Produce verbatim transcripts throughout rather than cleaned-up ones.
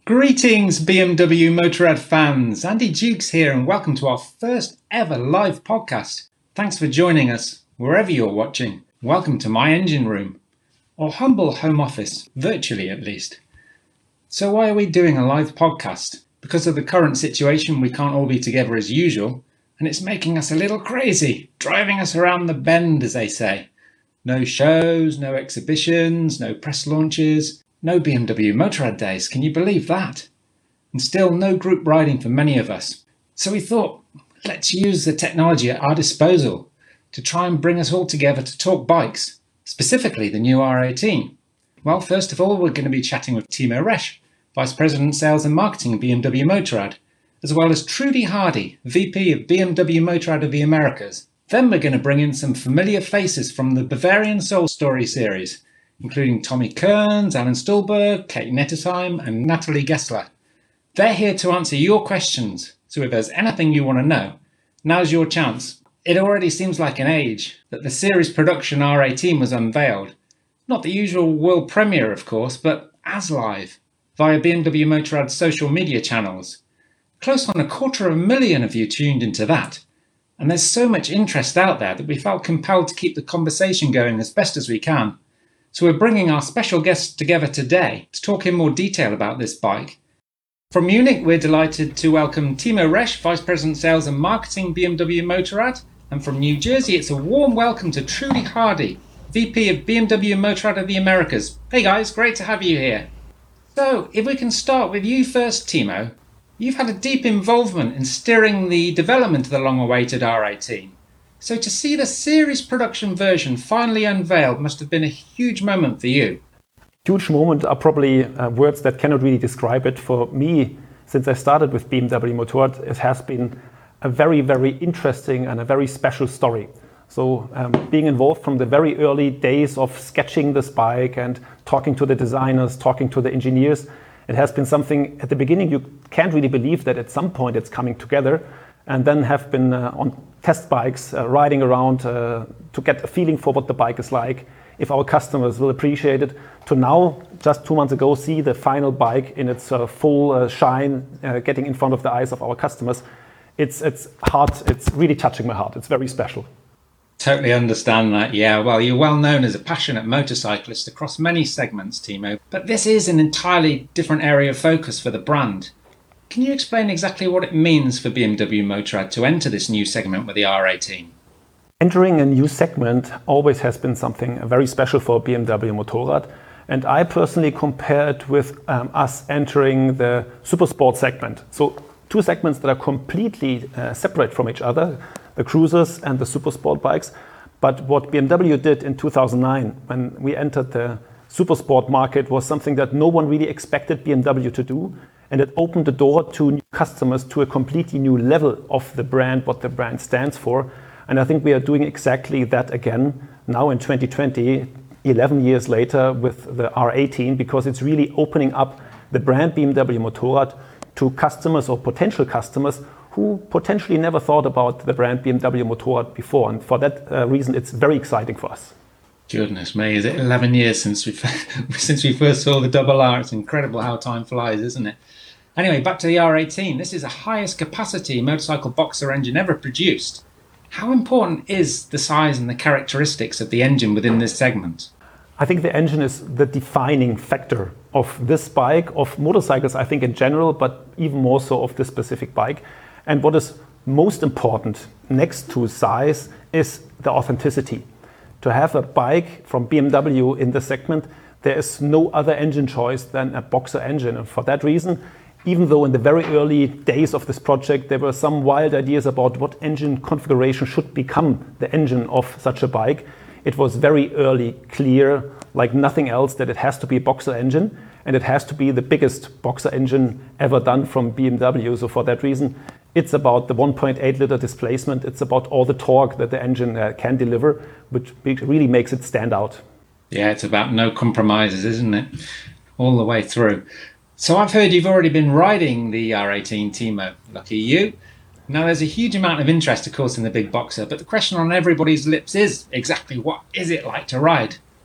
Greetings B M W Motorrad fans, Andy Dukes here and welcome to our first ever live podcast. Thanks for joining us, wherever you're watching. Welcome to my engine room, or humble home office, virtually at least. So why are we doing a live podcast? Because of the current situation, we can't all be together as usual, and it's making us a little crazy, driving us around the bend, as they say. No shows, no exhibitions, no press launches, no B M W Motorrad days, can you believe that? And still no group riding for many of us. So we thought, let's use the technology at our disposal to try and bring us all together to talk bikes, specifically the new R eighteen. Well, first of all, we're going to be chatting with Timo Resch, Vice President Sales and Marketing at B M W Motorrad, as well as Trudy Hardy, V P of B M W Motorrad of the Americas. Then we're going to bring in some familiar faces from the Bavarian Soul Story series, including Tommy Kearns, Alan Stulberg, Kate Nettesheim and Natalie Gessler. They're here to answer your questions, so if there's anything you want to know, now's your chance. It already seems like an age that the series production R eighteen was unveiled. Not the usual world premiere, of course, but as live, via B M W Motorrad's social media channels. Close on a quarter of a million of you tuned into that. And there's so much interest out there that we felt compelled to keep the conversation going as best as we can. So we're bringing our special guests together today to talk in more detail about this bike. From Munich, we're delighted to welcome Timo Resch, Vice President Sales and Marketing, B M W Motorrad. And from New Jersey, it's a warm welcome to Trudy Hardy, V P of B M W Motorrad of the Americas. Hey guys, great to have you here. So if we can start with you first, Timo. You've had a deep involvement in steering the development of the long-awaited R eighteen. So to see the series production version finally unveiled must have been a huge moment for you. Huge moment are probably uh, words that cannot really describe it. For me, since I started with B M W Motorrad, it has been a very, very interesting and a very special story. So um, being involved from the very early days of sketching this bike and talking to the designers, talking to the engineers, it has been something at the beginning you can't really believe that at some point it's coming together, and then have been uh, on test bikes, uh, riding around uh, to get a feeling for what the bike is like, if our customers will appreciate it, to now, just two months ago, see the final bike in its uh, full uh, shine, uh, getting in front of the eyes of our customers. It's, it's heart, it's really touching my heart. It's very special. Totally understand that, yeah. Well, you're well known as a passionate motorcyclist across many segments, Timo, but this is an entirely different area of focus for the brand. Can you explain exactly what it means for B M W Motorrad to enter this new segment with the R eighteen? Entering a new segment always has been something very special for B M W Motorrad, and I personally compare it with um, us entering the supersport segment. So two segments that are completely uh, separate from each other, the cruisers and the supersport bikes. But what B M W did in two thousand nine, when we entered the supersport market, was something that no one really expected B M W to do. And it opened the door to new customers, to a completely new level of the brand, what the brand stands for. And I think we are doing exactly that again now in twenty twenty, eleven years later with the R eighteen, because it's really opening up the brand B M W Motorrad to customers or potential customers who potentially never thought about the brand B M W Motorrad before. And for that uh, reason, it's very exciting for us. Goodness me, is it eleven years since we since we first saw the double R? It's incredible how time flies, isn't it? Anyway, back to the R eighteen. This is the highest capacity motorcycle boxer engine ever produced. How important is the size and the characteristics of the engine within this segment? I think the engine is the defining factor of this bike, of motorcycles, I think in general, but even more so of this specific bike. And what is most important next to size is the authenticity. To have a bike from B M W in the segment, there is no other engine choice than a boxer engine. And for that reason, even though in the very early days of this project, there were some wild ideas about what engine configuration should become the engine of such a bike, it was very early clear, like nothing else, that it has to be a boxer engine, and it has to be the biggest boxer engine ever done from B M W. So for that reason, it's about the one point eight liter displacement. It's about all the torque that the engine uh, can deliver, which really makes it stand out. Yeah, it's about no compromises, isn't it? All the way through. So I've heard you've already been riding the R eighteen, Timo. Lucky you. Now there's a huge amount of interest, of course, in the big boxer, but the question on everybody's lips is exactly what is it like to ride?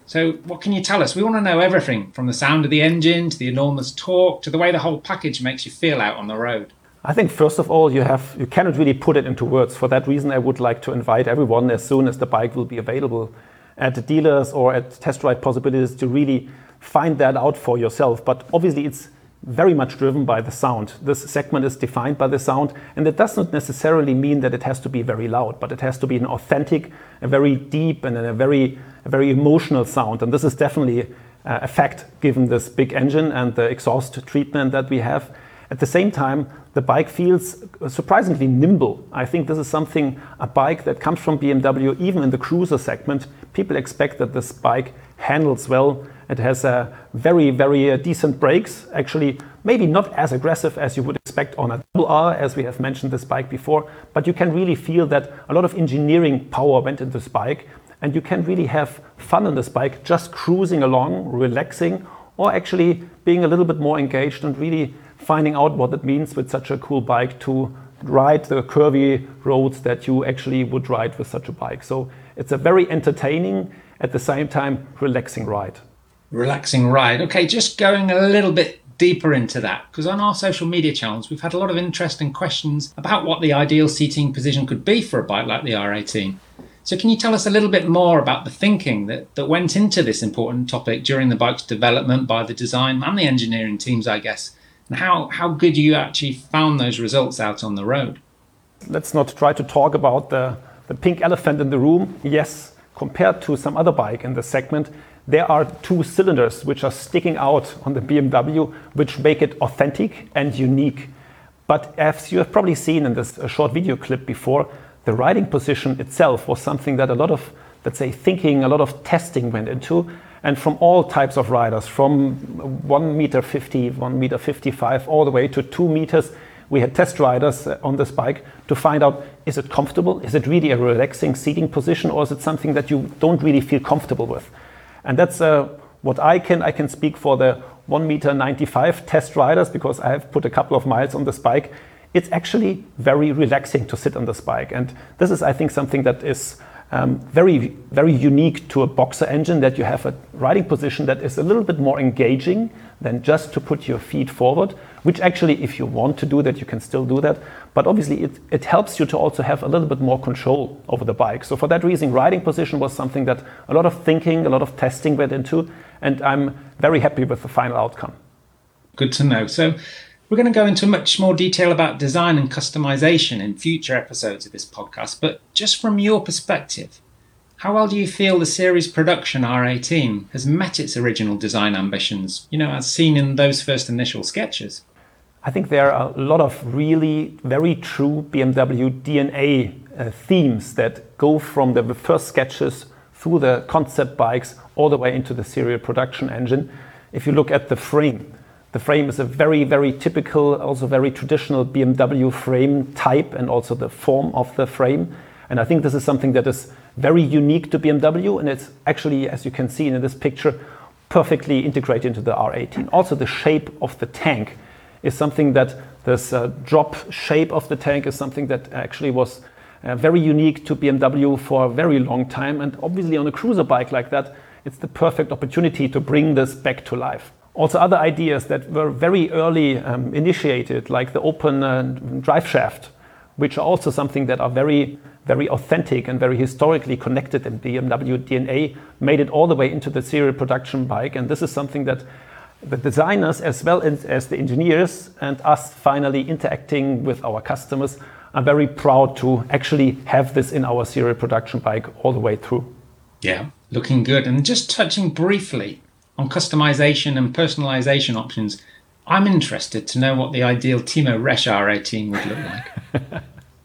So what can you tell us? We want to know everything from the sound of the engine to the enormous torque to the way the whole package makes you feel out on the road. I think first of all, you have you cannot really put it into words. For that reason, I would like to invite everyone as soon as the bike will be available at the dealers or at test ride possibilities to really find that out for yourself. But obviously it's very much driven by the sound. This segment is defined by the sound, and it does not necessarily mean that it has to be very loud, but it has to be an authentic, a very deep and a very, a very emotional sound. And this is definitely uh, a fact given this big engine and the exhaust treatment that we have. At the same time, the bike feels surprisingly nimble. I think this is something, a bike that comes from B M W, even in the cruiser segment, people expect that this bike handles well. It has a very, very uh, decent brakes, actually maybe not as aggressive as you would expect on a double R, as we have mentioned this bike before, but you can really feel that a lot of engineering power went into this bike, and you can really have fun on this bike, just cruising along, relaxing, or actually being a little bit more engaged and really finding out what it means with such a cool bike to ride the curvy roads that you actually would ride with such a bike. So it's a very entertaining, at the same time, relaxing ride. Relaxing ride. Okay, just going a little bit deeper into that, because on our social media channels, we've had a lot of interesting questions about what the ideal seating position could be for a bike like the R eighteen. So can you tell us a little bit more about the thinking that, that went into this important topic during the bike's development by the design and the engineering teams, I guess, and how, how good you actually found those results out on the road? Let's not try to talk about the, the pink elephant in the room. Yes, compared to some other bike in the segment, there are two cylinders which are sticking out on the B M W, which make it authentic and unique. But as you have probably seen in this short video clip before, the riding position itself was something that a lot of, let's say, thinking, a lot of testing went into. And from all types of riders, from one meter fifty, one meter fifty-five, all the way to two meters, we had test riders on this bike to find out, is it comfortable? Is it really a relaxing seating position, or is it something that you don't really feel comfortable with? And that's uh, what I can, I can speak for the one meter ninety-five test riders, because I have put a couple of miles on this bike. It's actually very relaxing to sit on this bike. And this is, I think, something that is um, very, very unique to a Boxer engine, that you have a riding position that is a little bit more engaging than just to put your feet forward, which actually, if you want to do that, you can still do that. But obviously, it, it helps you to also have a little bit more control over the bike. So for that reason, riding position was something that a lot of thinking, a lot of testing went into, and I'm very happy with the final outcome. Good to know. So we're going to go into much more detail about design and customization in future episodes of this podcast. But just from your perspective, how well do you feel the series production R eighteen has met its original design ambitions, you know, as seen in those first initial sketches? I think there are a lot of really very true B M W D N A uh, themes that go from the first sketches through the concept bikes all the way into the serial production engine. If you look at the frame, the frame is a very, very typical, also very traditional B M W frame type, and also the form of the frame. And I think this is something that is very unique to B M W, and it's actually, as you can see in this picture, perfectly integrated into the R eighteen. Also the shape of the tank is something that this uh, drop shape of the tank is something that actually was uh, very unique to B M W for a very long time. And obviously on a cruiser bike like that, it's the perfect opportunity to bring this back to life. Also other ideas that were very early um, initiated, like the open uh, drive shaft, which are also something that are very, very authentic and very historically connected in B M W D N A, made it all the way into the serial production bike. And this is something that the designers, as well as, as the engineers and us finally interacting with our customers, are very proud to actually have this in our serial production bike all the way through. Yeah, looking good. And just touching briefly on customization and personalization options, I'm interested to know what the ideal Timo Resch R eighteen would look like.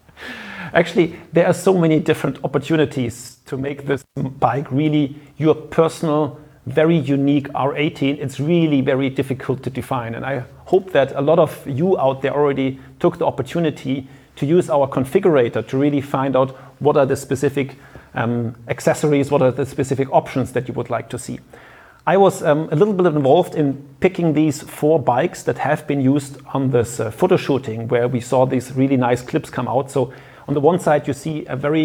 Actually, there are so many different opportunities to make this bike really your personal, very unique R eighteen. It's really very difficult to define. And I hope that a lot of you out there already took the opportunity to use our configurator to really find out what are the specific um, accessories, what are the specific options that you would like to see. I was um, a little bit involved in picking these four bikes that have been used on this uh, photo shooting, where we saw these really nice clips come out. So on the one side, you see a very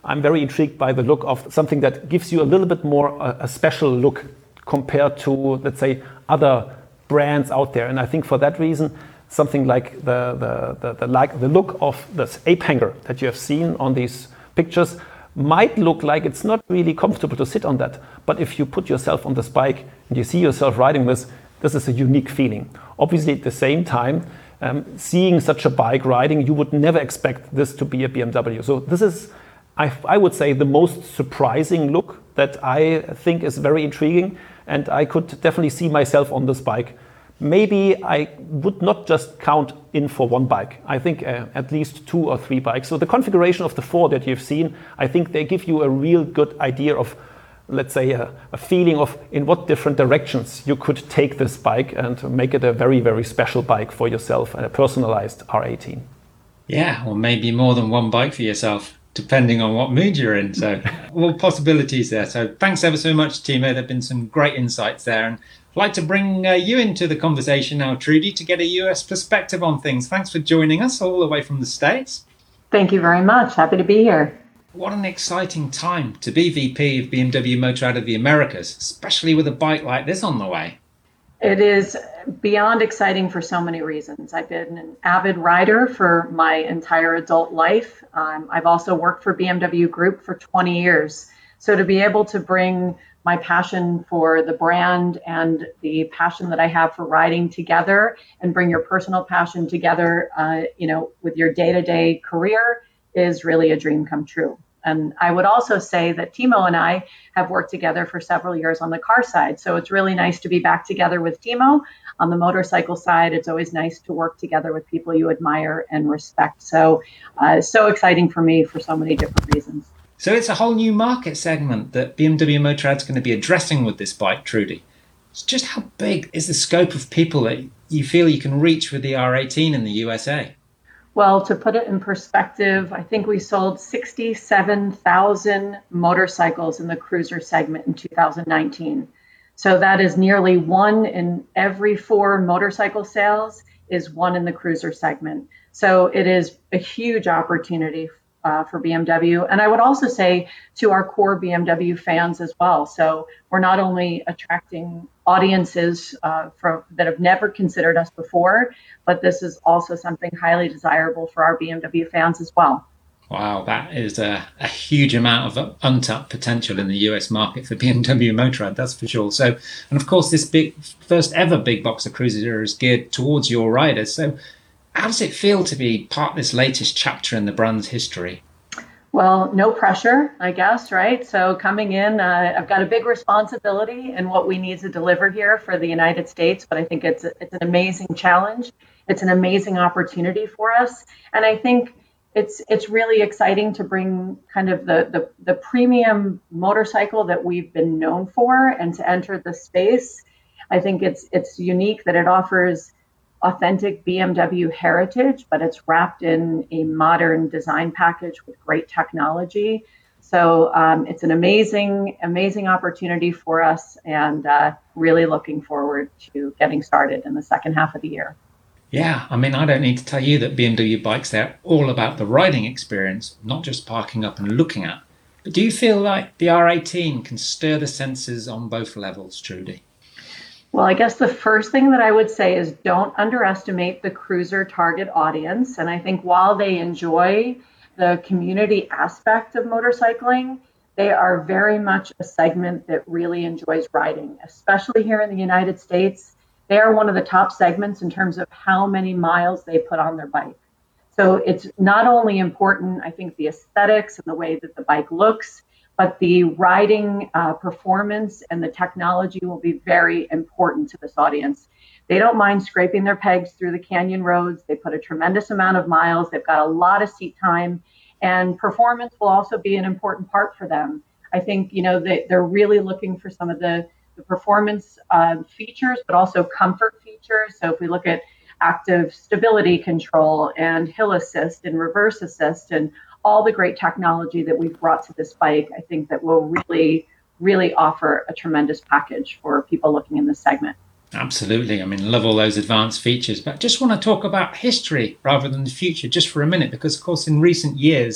I'm very intrigued by the look of something that gives you a little bit more uh, a special look compared to, let's say, other brands out there. And I think for that reason, something like the the, the, the like the look of this ape hanger that you have seen on these pictures might look like it's not really comfortable to sit on that. But if you put yourself on this bike and you see yourself riding this, this is a unique feeling. Obviously, at the same time, um, seeing such a bike riding, you would never expect this to be a B M W. So this is, I, I would say, the most surprising look that I think is very intriguing. And I could definitely see myself on this bike. Maybe I would not just count in for one bike. I think uh, at least two or three bikes. So the configuration of the four that you've seen, I think they give you a real good idea of, let's say, a, a feeling of in what different directions you could take this bike and make it a very, very special bike for yourself and a personalized R eighteen. Yeah, or maybe more than one bike for yourself, depending on what mood you're in. So all possibilities there. So thanks ever so much, Timo. There have been some great insights there. And I'd like to bring uh, you into the conversation now, Trudy, to get a U S perspective on things. Thanks for joining us all the way from the States. Thank you very much. Happy to be here. What an exciting time to be V P of B M W Motorrad of the Americas, especially with a bike like this on the way. It is beyond exciting for so many reasons. I've been an avid rider for my entire adult life. Um, I've also worked for B M W Group for twenty years. So to be able to bring my passion for the brand and the passion that I have for riding together and bring your personal passion together, uh, you know, with your day-to-day career is really a dream come true. And I would also say that Timo and I have worked together for several years on the car side. So it's really nice to be back together with Timo. On the motorcycle side, it's always nice to work together with people you admire and respect. So, uh, so exciting for me for so many different reasons. So it's a whole new market segment that B M W Motorrad's going to be addressing with this bike, Trudy. It's just how big is the scope of people that you feel you can reach with the R eighteen in the U S A? Well, to put it in perspective, I think we sold sixty-seven thousand motorcycles in the cruiser segment in two thousand nineteen. So that is nearly one in every four motorcycle sales is one in the cruiser segment. So it is a huge opportunity uh, for B M W. And I would also say to our core B M W fans as well. So we're not only attracting audiences uh, from, that have never considered us before, but this is also something highly desirable for our B M W fans as well. Wow, that is a, a huge amount of untapped potential in the U S market for B M W Motorrad, that's for sure. So, and of course, this big first ever big box of cruiser is geared towards your riders. So how does it feel to be part of this latest chapter in the brand's history? Well, no pressure, I guess, right? So coming in, uh, I've got a big responsibility in what we need to deliver here for the United States, but I think it's it's an amazing challenge. It's an amazing opportunity for us. And I think it's it's really exciting to bring kind of the, the, the premium motorcycle that we've been known for and to enter the space. I think it's it's unique that it offers authentic B M W heritage, but it's wrapped in a modern design package with great technology. So um, it's an amazing, amazing opportunity for us, and uh, really looking forward to getting started in the second half of the year. Yeah, I mean, I don't need to tell you that B M W bikes, they're all about the riding experience, not just parking up and looking at. But do you feel like the R eighteen can stir the senses on both levels, Trudy? Well, I guess the first thing that I would say is don't underestimate the cruiser target audience. And I think while they enjoy the community aspect of motorcycling, they are very much a segment that really enjoys riding, especially here in the United States. They are one of the top segments in terms of how many miles they put on their bike. So it's not only important, I think, the aesthetics and the way that the bike looks, but the riding uh, performance and the technology will be very important to this audience. They don't mind scraping their pegs through the canyon roads. They put a tremendous amount of miles. They've got a lot of seat time, and performance will also be an important part for them. I think, you know, they, they're really looking for some of the, the performance uh, features, but also comfort features. So if we look at active stability control and hill assist and reverse assist and all the great technology that we've brought to this bike, I think that will really, really offer a tremendous package for people looking in this segment. Absolutely. I mean, love all those advanced features, but just want to talk about history rather than the future just for a minute, because of course in recent years,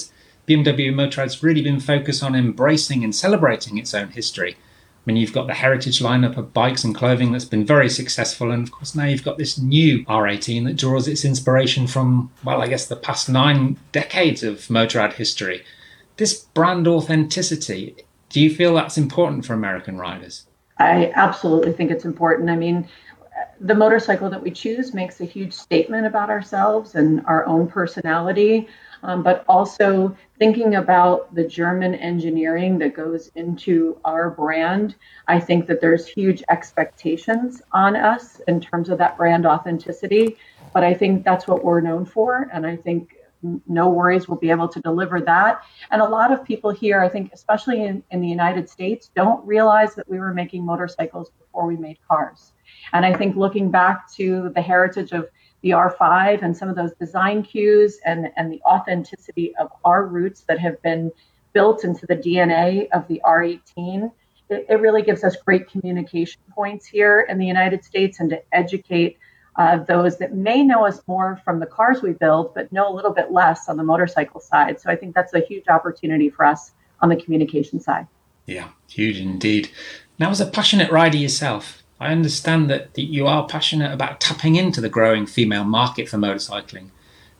B M W Motorrad's really been focused on embracing and celebrating its own history. I mean, you've got the heritage lineup of bikes and clothing that's been very successful. And of course, now you've got this new R eighteen that draws its inspiration from, well, I guess the past nine decades of Motorrad history. This brand authenticity, do you feel that's important for American riders? I absolutely think it's important. I mean, the motorcycle that we choose makes a huge statement about ourselves and our own personality, um, but also thinking about the German engineering that goes into our brand. I think that there's huge expectations on us in terms of that brand authenticity, but I think that's what we're known for. And I think no worries, we'll be able to deliver that. And a lot of people here, I think, especially in, in the United States, don't realize that we were making motorcycles before we made cars. And I think looking back to the heritage of the R five and some of those design cues and, and the authenticity of our roots that have been built into the D N A of the R eighteen, it, it really gives us great communication points here in the United States and to educate Uh, those that may know us more from the cars we build, but know a little bit less on the motorcycle side. So I think that's a huge opportunity for us on the communication side. Yeah, huge indeed. Now, as a passionate rider yourself, I understand that you are passionate about tapping into the growing female market for motorcycling.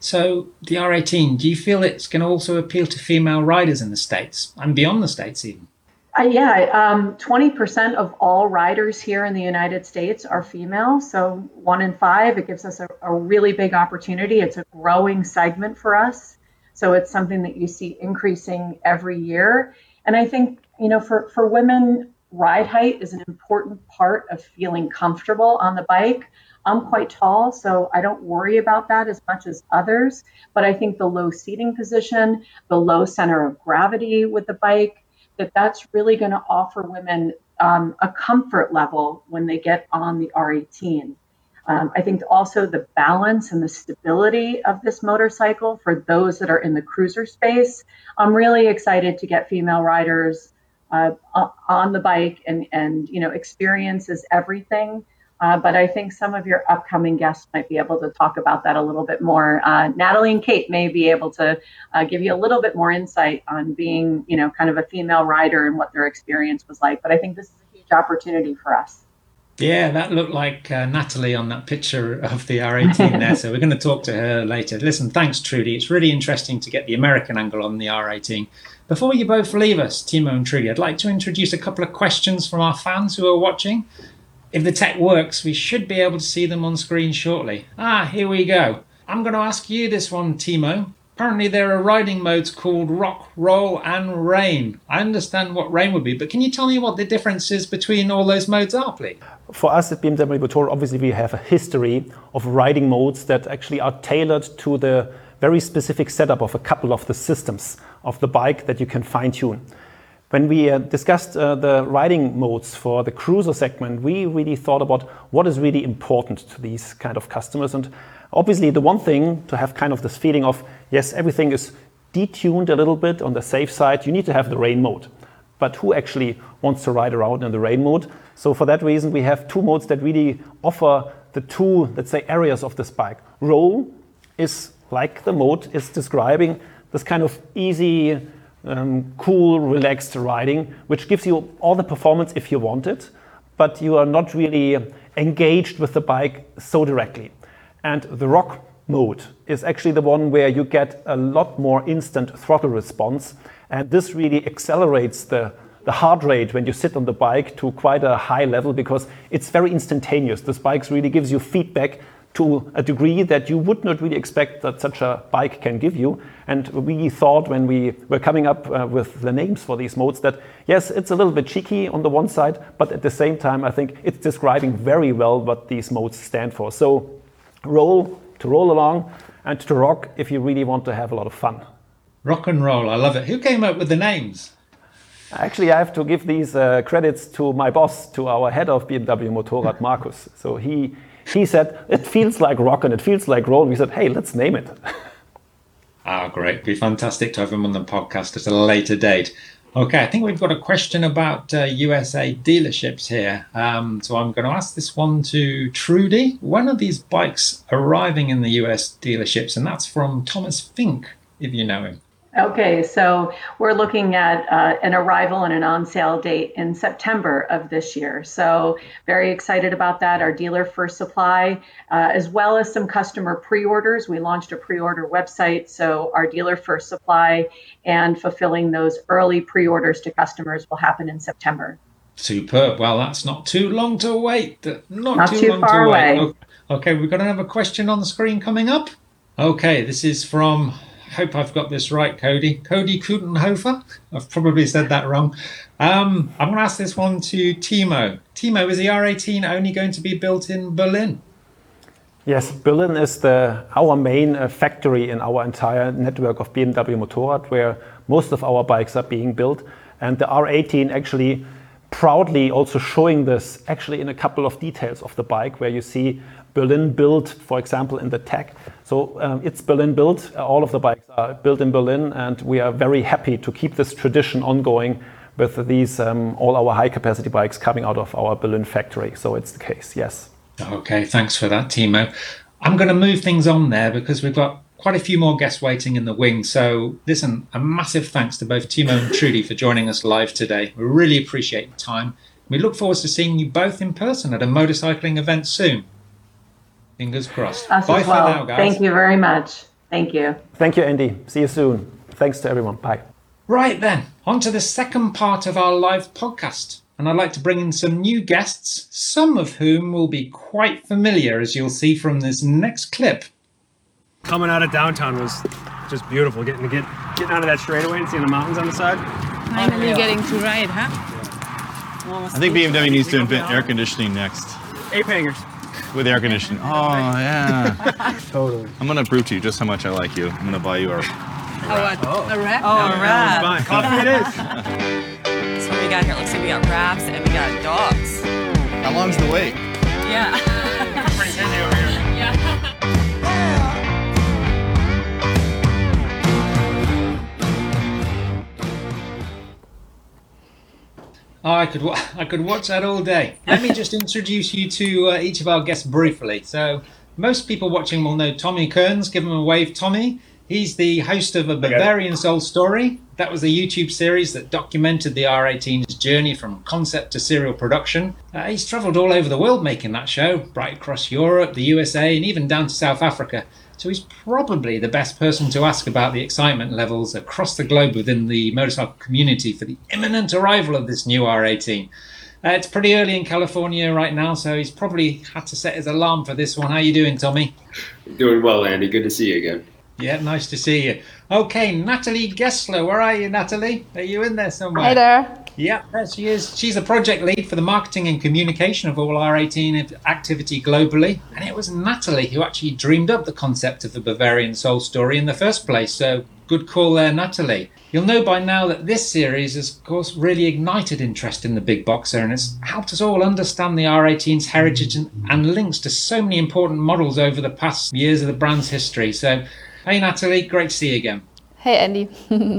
So the R eighteen, do you feel it's going to also appeal to female riders in the States and beyond the States even? Uh, yeah, um, twenty percent of all riders here in the United States are female. So one in five, it gives us a, a really big opportunity. It's a growing segment for us. So it's something that you see increasing every year. And I think, you know, for, for women, ride height is an important part of feeling comfortable on the bike. I'm quite tall, so I don't worry about that as much as others. But I think the low seating position, the low center of gravity with the bike, that that's really going to offer women um, a comfort level when they get on the R eighteen. Um, I think also the balance and the stability of this motorcycle for those that are in the cruiser space. I'm really excited to get female riders uh, on the bike, and, and you know, experience is everything. Uh, but I think some of your upcoming guests might be able to talk about that a little bit more. Uh, Natalie and Kate may be able to uh, give you a little bit more insight on being, you know, kind of a female rider and what their experience was like. But I think this is a huge opportunity for us. Yeah, that looked like uh, Natalie on that picture of the R eighteen there. So we're going to talk to her later. Listen, thanks, Trudy. It's really interesting to get the American angle on the R eighteen. Before you both leave us, Timo and Trudy, I'd like to introduce a couple of questions from our fans who are watching. If the tech works, we should be able to see them on screen shortly. Ah, here we go. I'm going to ask you this one, Timo. Apparently there are riding modes called rock, roll and rain. I understand what rain would be, but can you tell me what the differences between all those modes are, please? For us at B M W Motorrad, obviously we have a history of riding modes that actually are tailored to the very specific setup of a couple of the systems of the bike that you can fine-tune. When we uh, discussed uh, the riding modes for the cruiser segment, we really thought about what is really important to these kind of customers. And obviously the one thing to have kind of this feeling of, yes, everything is detuned a little bit on the safe side, you need to have the rain mode. But who actually wants to ride around in the rain mode? So for that reason, we have two modes that really offer the two, let's say, areas of this bike. Roll is like the mode is describing, this kind of easy, Um, cool, relaxed riding, which gives you all the performance if you want it, but you are not really engaged with the bike so directly. And the rock mode is actually the one where you get a lot more instant throttle response, and this really accelerates the, the heart rate when you sit on the bike to quite a high level because it's very instantaneous. This bike really gives you feedback to a degree that you would not really expect that such a bike can give you. And we thought when we were coming up uh, with the names for these modes that, yes, it's a little bit cheeky on the one side, but at the same time, I think it's describing very well what these modes stand for. So roll, to roll along, and to rock if you really want to have a lot of fun. Rock and roll, I love it. Who came up with the names? Actually, I have to give these uh, credits to my boss, to our head of B M W Motorrad, Markus. So he He said, it feels like rock and it feels like roll. We said, hey, let's name it. Ah, great. It'd be fantastic to have him on the podcast at a later date. Okay, I think we've got a question about uh, U S A dealerships here. Um, so I'm going to ask this one to Trudy. When are these bikes arriving in the U S dealerships? And that's from Thomas Fink, if you know him. Okay, so we're looking at uh, an arrival and an on-sale date in September of this year. So very excited about that. Our dealer first supply, uh, as well as some customer pre-orders. We launched a pre-order website, so our dealer first supply and fulfilling those early pre-orders to customers will happen in September. Superb. Well, that's not too long to wait. Not, Not too, too long far to wait. away. Okay, we've got another question on the screen coming up. Okay, this is from, I hope I've got this right, Cody. Cody Kutenhofer. I've probably said that wrong. Um, I'm going to ask this one to Timo. Timo, is the R eighteen only going to be built in Berlin? Yes, Berlin is the our main uh, factory in our entire network of B M W Motorrad, where most of our bikes are being built. And the R eighteen actually proudly also showing this actually in a couple of details of the bike, where you see Berlin built, for example, in the tag. So um, it's Berlin built. All of the bikes are built in Berlin, and we are very happy to keep this tradition ongoing with these um, all our high capacity bikes coming out of our Berlin factory. So it's the case, yes. Okay, thanks for that, Timo. I'm going to move things on there because we've got quite a few more guests waiting in the wing. So listen, a massive thanks to both Timo and Trudy for joining us live today. We really appreciate your time. We look forward to seeing you both in person at a motorcycling event soon. Fingers crossed. Us Bye as well. for now, guys. Thank you very much. Thank you. Thank you, Andy. See you soon. Thanks to everyone. Bye. Right then, on to the second part of our live podcast. And I'd like to bring in some new guests, some of whom will be quite familiar, as you'll see from this next clip. Coming out of downtown was just beautiful. Getting to get getting out of that straightaway and seeing the mountains on the side. Finally getting to ride, huh? I think B M W needs to invent air conditioning next. Ape hangers. With air conditioning. Oh, yeah. Totally. I'm going to prove to you just how much I like you. I'm going to buy you a... A what? Oh. A wrap? Oh, a wrap. Fine. Coffee it is. So what we got here, it looks like we got wraps and we got dogs. How long's the wait? Yeah. Pretty busy over here. Oh, I could wa- I could watch that all day. Let me just introduce you to uh, each of our guests briefly. So most people watching will know Tommy Kearns. Give him a wave, Tommy. He's the host of A Bavarian Soul Story. That was a YouTube series that documented the R eighteen's journey from concept to serial production. Uh, he's travelled all over the world making that show, right across Europe, the U S A, and even down to South Africa. So he's probably the best person to ask about the excitement levels across the globe within the motorcycle community for the imminent arrival of this new R eighteen. Uh, it's pretty early in California right now, so he's probably had to set his alarm for this one. How you doing, Tommy? Doing well, Andy. Good to see you again. Yeah, nice to see you. Okay, Natalie Gessler. Where are you, Natalie? Are you in there somewhere? Hi there. Yeah, there she is. She's a project lead for the marketing and communication of all R eighteen activity globally. And it was Natalie who actually dreamed up the concept of the Bavarian Soul Story in the first place. So good call there, Natalie. You'll know by now that this series has, of course, really ignited interest in the big boxer, and it's helped us all understand the R eighteen's heritage and, and links to so many important models over the past years of the brand's history. So, hey, Natalie, great to see you again. Hey, Andy.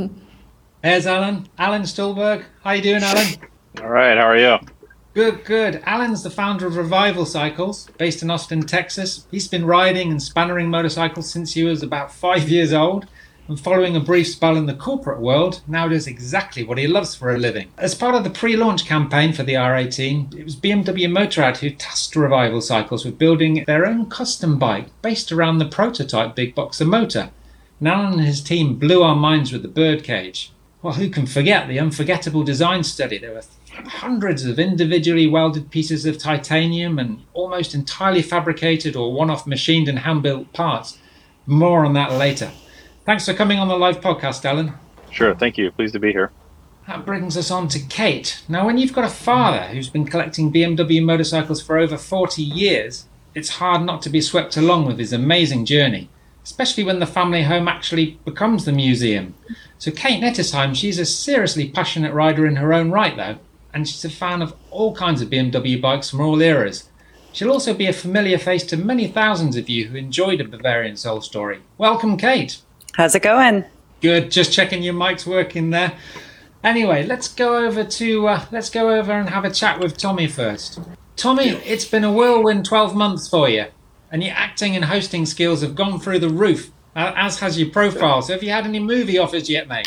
There's Alan. Alan Stolberg. How you doing, Alan? All right, how are you? Good, good. Alan's the founder of Revival Cycles, based in Austin, Texas. He's been riding and spannering motorcycles since he was about five years old, and following a brief spell in the corporate world, now does exactly what he loves for a living. As part of the pre-launch campaign for the R eighteen, it was B M W Motorrad who tasked Revival Cycles with building their own custom bike based around the prototype Big Boxer motor. And Alan and his team blew our minds with the Birdcage. Well, who can forget the unforgettable design study? There were hundreds of individually welded pieces of titanium and almost entirely fabricated or one-off machined and hand-built parts. More on that later. Thanks for coming on the live podcast, Alan. Sure, thank you. Pleased to be here. That brings us on to Kate. Now, when you've got a father who's been collecting B M W motorcycles for over forty years, it's hard not to be swept along with his amazing journey, especially when the family home actually becomes the museum. So Kate Nettesheim, she's a seriously passionate rider in her own right, though, and she's a fan of all kinds of B M W bikes from all eras. She'll also be a familiar face to many thousands of you who enjoyed A Bavarian Soul Story. Welcome, Kate. How's it going? Good, just checking your mic's working there. Anyway, let's go over to uh, let's go over and have a chat with Tommy first. Tommy, it's been a whirlwind twelve months for you, and your acting and hosting skills have gone through the roof. as has your profile. So have you had any movie offers yet, mate?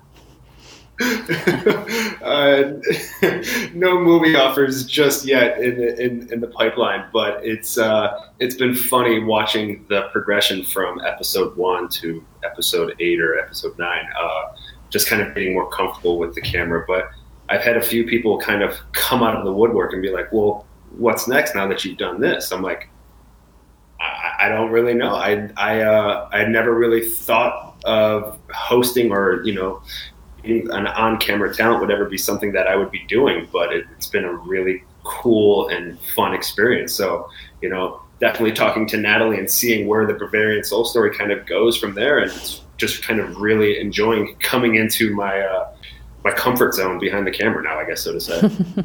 uh, no movie offers just yet in the, in, in the pipeline, but it's uh, it's been funny watching the progression from episode one to episode eight or episode nine. Uh, just kind of getting more comfortable with the camera. But I've had a few people kind of come out of the woodwork and be like, "Well, what's next now that you've done this?" I'm like, I, I don't really know. I I uh, I never really thought of hosting or you know. an on-camera talent would ever be something that I would be doing, but it, it's been a really cool and fun experience. So, you know, definitely talking to Natalie and seeing where the Bavarian Soul Story kind of goes from there, and it's just kind of really enjoying coming into my uh, my comfort zone behind the camera now, I guess so to say.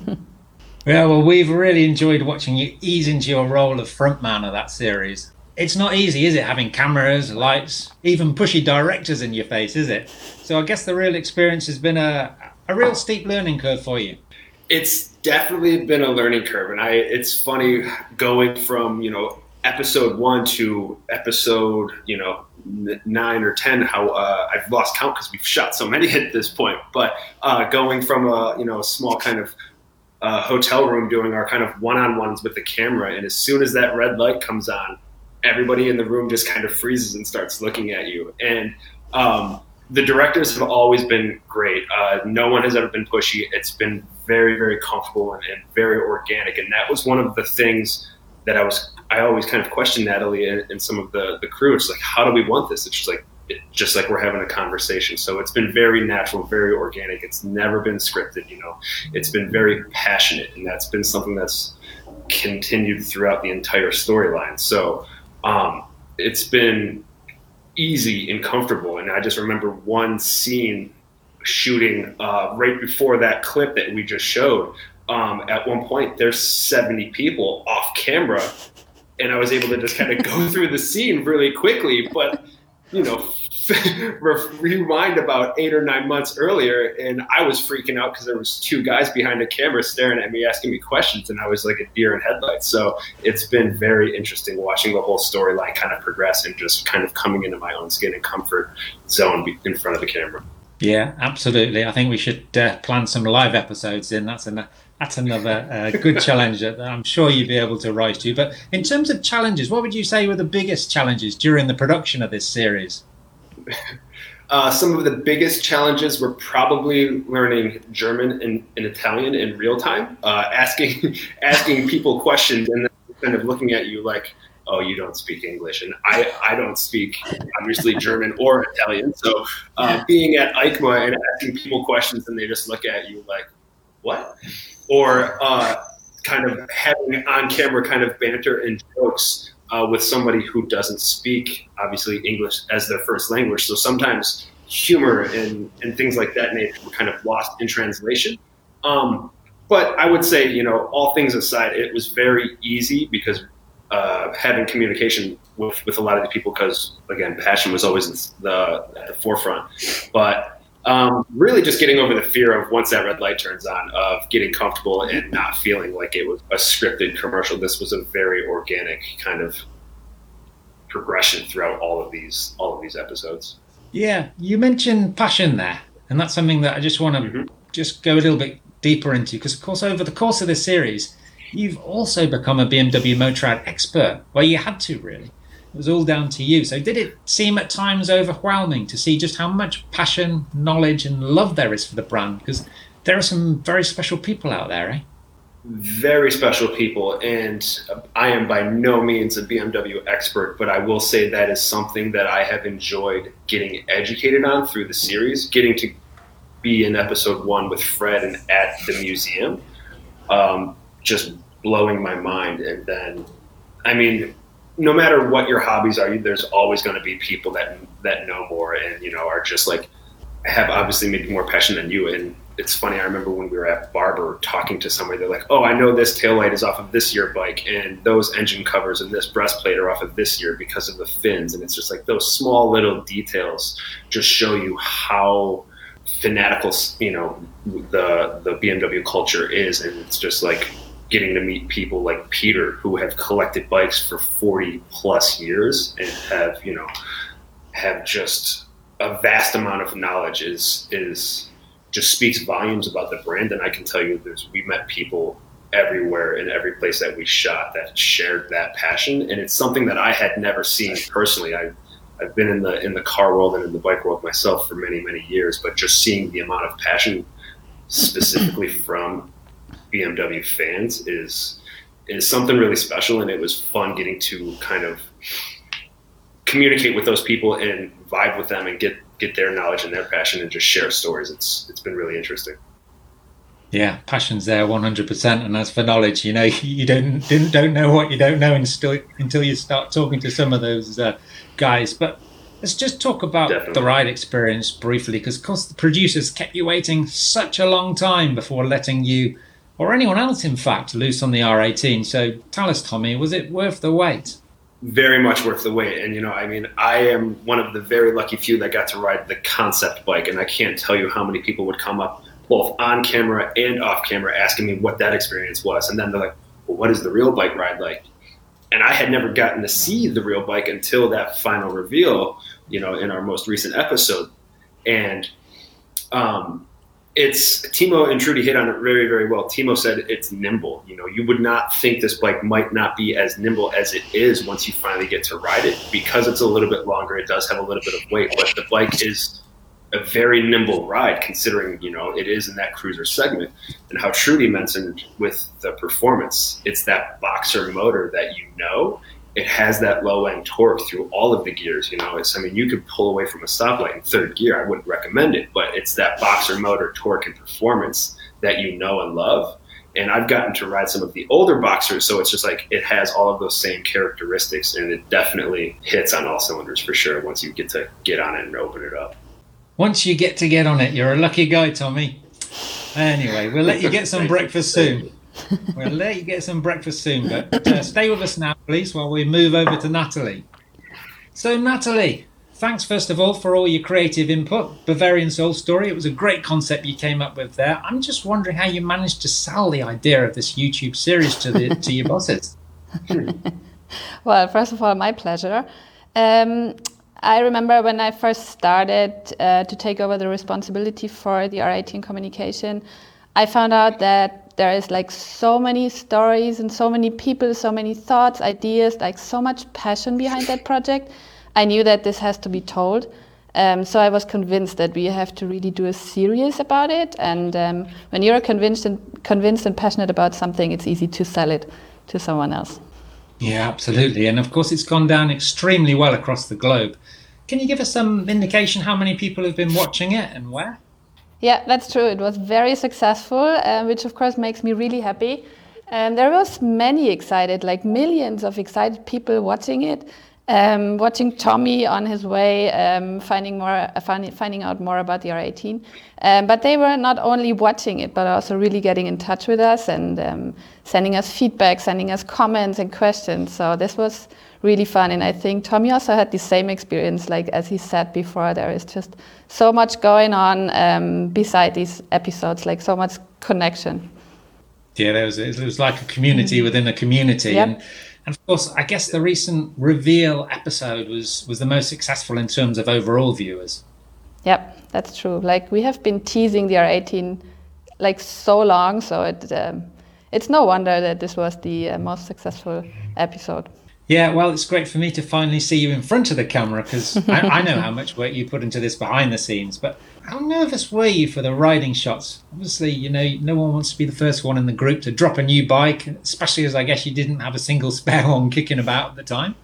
Yeah, well, we've really enjoyed watching you ease into your role of frontman of that series. It's not easy, is it, having cameras, lights, even pushy directors in your face, is it? So I guess the real experience has been a, a real steep learning curve for you. It's definitely been a learning curve. And I, it's funny going from, you know, episode one to episode, you know, nine or ten, how uh, I've lost count because we've shot so many at this point. But uh, going from a, you know, a small kind of uh, hotel room doing our kind of one-on-ones with the camera. And as soon as that red light comes on, everybody in the room just kind of freezes and starts looking at you. And um, the directors have always been great. Uh, no one has ever been pushy. It's been very, very comfortable and, and very organic. And that was one of the things that I was, I always kind of questioned Natalie and, and some of the, the crew. It's like, how do we want this? It's just like, it, just like we're having a conversation. So it's been very natural, very organic. It's never been scripted, you know, it's been very passionate. And that's been something that's continued throughout the entire storyline. So Um, it's been easy and comfortable. And I just remember one scene shooting uh, right before that clip that we just showed. Um, at one point, there's seventy people off camera, and I was able to just kind of go through the scene really quickly. But, you know, rewind about eight or nine months earlier, and I was freaking out because there was two guys behind the camera staring at me, asking me questions, and I was like a deer in headlights. So it's been very interesting watching the whole storyline kind of progress and just kind of coming into my own skin and comfort zone in front of the camera. Yeah, absolutely. I think we should uh, plan some live episodes in. That's an, that's another uh, good challenge that I'm sure you'd be able to rise to. But in terms of challenges, what would you say were the biggest challenges during the production of this series? Uh, some of the biggest challenges were probably learning German and, and Italian in real time, uh, asking asking people questions and then kind of looking at you like, oh, you don't speak English. And I, I don't speak, obviously, German or Italian. So uh, being at EICMA and asking people questions and they just look at you like, what? Or uh, kind of having on-camera kind of banter and jokes Uh, with somebody who doesn't speak, obviously, English as their first language. So sometimes humor and, and things like that nature were kind of lost in translation. Um, but I would say, you know, all things aside, it was very easy because uh, having communication with, with a lot of the people, because, again, passion was always the, at the forefront. But Um, really just getting over the fear of once that red light turns on, of getting comfortable and not feeling like it was a scripted commercial. This was a very organic kind of progression throughout all of these all of these episodes. Yeah, you mentioned passion there, and that's something that I just want to mm-hmm. just go a little bit deeper into, because of course over the course of this series you've also become a B M W Motorrad expert. Well, you had to, really. It was all down to you. So did it seem at times overwhelming to see just how much passion, knowledge and love there is for the brand? Because there are some very special people out there, eh? Very special people. And I am by no means a B M W expert, but I will say that is something that I have enjoyed getting educated on through the series, getting to be in episode one with Fred and at the museum, um, just blowing my mind. And then, I mean, no matter what your hobbies are, there's always going to be people that that know more and, you know, are just like, have obviously maybe more passion than you. And it's funny, I remember when we were at Barber talking to somebody, they're like, oh, I know this taillight is off of this year bike and those engine covers and this breastplate are off of this year because of the fins. And it's just like those small little details just show you how fanatical, you know, the, the B M W culture is. And it's just like getting to meet people like Peter who have collected bikes for forty plus years and have, you know, have just a vast amount of knowledge is is just speaks volumes about the brand. And I can tell you, there's we met people everywhere in every place that we shot that shared that passion, and it's something that I had never seen personally. I. I've been in the in the car world and in the bike world myself for many, many years, but just seeing the amount of passion specifically from B M W fans is is something really special, and it was fun getting to kind of communicate with those people and vibe with them and get get their knowledge and their passion and just share stories. It's it's been really interesting. Yeah, passion's there one hundred percent. And as for knowledge, you know, you don't didn't, don't know what you don't know until, until you start talking to some of those uh, guys. But let's just talk about Definitely. the ride experience briefly, because of course the producers kept you waiting such a long time before letting you, or anyone else in fact, loose on the R eighteen. So tell us, Tommy, was it worth the wait? Very much worth the wait. And, you know, I mean, I am one of the very lucky few that got to ride the concept bike, and I can't tell you how many people would come up both on camera and off camera asking me what that experience was. And then they're like, well, what is the real bike ride like? And I had never gotten to see the real bike until that final reveal, you know, in our most recent episode. And um, it's Timo and Trudy hit on it very, very well. Timo said it's nimble. You know, you would not think this bike might not be as nimble as it is once you finally get to ride it, because it's a little bit longer. It does have a little bit of weight, but the bike is a very nimble ride, considering, you know, it is in that cruiser segment. And how Trudy mentioned with the performance, it's that boxer motor that, you know, it has that low end torque through all of the gears. You know, it's, I mean, you could pull away from a stoplight in third gear. I wouldn't recommend it, but it's that boxer motor torque and performance that you know and love. And I've gotten to ride some of the older boxers, so it's just like it has all of those same characteristics, and it definitely hits on all cylinders for sure once you get to get on it and open it up. Once you get to get on it, you're a lucky guy, Tommy. Anyway, we'll let you get some breakfast soon. We'll let you get some breakfast soon, but uh, stay with us now, please, while we move over to Natalie. So, Natalie, thanks first of all for all your creative input. Bavarian Soul Story, it was a great concept you came up with there. I'm just wondering how you managed to sell the idea of this YouTube series to the to your bosses. Well, first of all, my pleasure. Um, I remember when I first started uh, to take over the responsibility for the R eighteen communication, I found out that there is like so many stories and so many people, so many thoughts, ideas, like so much passion behind that project. I knew that this has to be told. Um, so I was convinced that we have to really do a series about it. And um, when you're convinced and convinced and passionate about something, it's easy to sell it to someone else. Yeah, absolutely. And of course, it's gone down extremely well across the globe. Can you give us some indication how many people have been watching it and where? Yeah, that's true. It was very successful, uh, which of course makes me really happy. And there was many excited, like millions of excited people watching it, um, watching Tommy on his way, um, finding more, uh, find, finding out more about the R eighteen. Um, but they were not only watching it, but also really getting in touch with us and um, sending us feedback, sending us comments and questions. So this was really fun. And I think Tommy also had the same experience. Like, as he said before, there is just so much going on um, beside these episodes, like so much connection. Yeah, there was, it was like a community within a community. Yep. And, and of course, I guess the recent reveal episode was, was the most successful in terms of overall viewers. Yep, that's true. Like, we have been teasing the R eighteen like so long, so it um, it's no wonder that this was the uh, most successful episode. Yeah, well, it's great for me to finally see you in front of the camera, because I, I know how much work you put into this behind the scenes. But how nervous were you for the riding shots? Obviously, you know, no one wants to be the first one in the group to drop a new bike, especially as I guess you didn't have a single spare one kicking about at the time.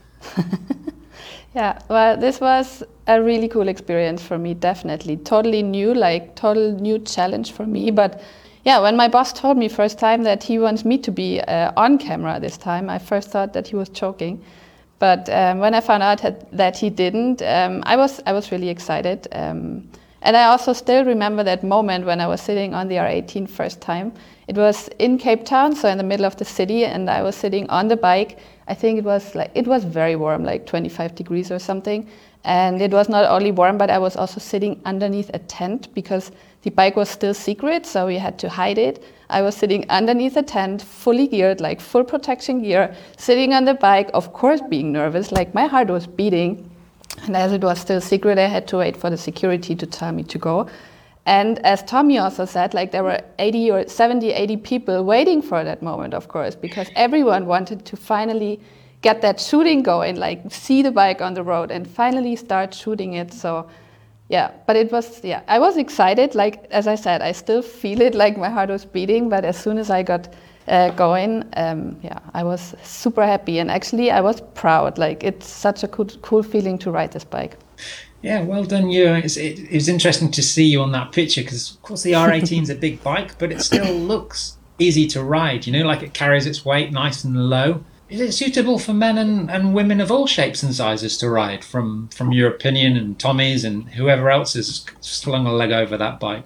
Yeah, well, this was a really cool experience for me, definitely. Totally new, like total new challenge for me. But yeah, when my boss told me first time that he wants me to be uh, on camera this time, I first thought that he was joking. But um, when I found out that he didn't, um, I was I was really excited. Um, and I also still remember that moment when I was sitting on the R eighteen first time. It was in Cape Town, so in the middle of the city, and I was sitting on the bike. I think it was like it was very warm, like twenty-five degrees or something. And it was not only warm, but I was also sitting underneath a tent because the bike was still secret, so we had to hide it. I was sitting underneath a tent, fully geared, like full protection gear, sitting on the bike, of course being nervous, like my heart was beating. And as it was still secret, I had to wait for the security to tell me to go. And as Tommy also said, like there were eighty or seventy, eighty people waiting for that moment, of course, because everyone wanted to finally get that shooting going, like see the bike on the road and finally start shooting it. So yeah, but it was, yeah, I was excited. Like, as I said, I still feel it, like my heart was beating, but as soon as I got uh, going, um, yeah, I was super happy. And actually I was proud. Like, it's such a cool, cool feeling to ride this bike. Yeah, well done you. It's, it, it was interesting to see you on that picture because, of course, the R eighteen is a big bike, but it still looks easy to ride, you know, like it carries its weight nice and low. Is it suitable for men and, and women of all shapes and sizes to ride, from, from your opinion and Tommy's and whoever else has slung a leg over that bike?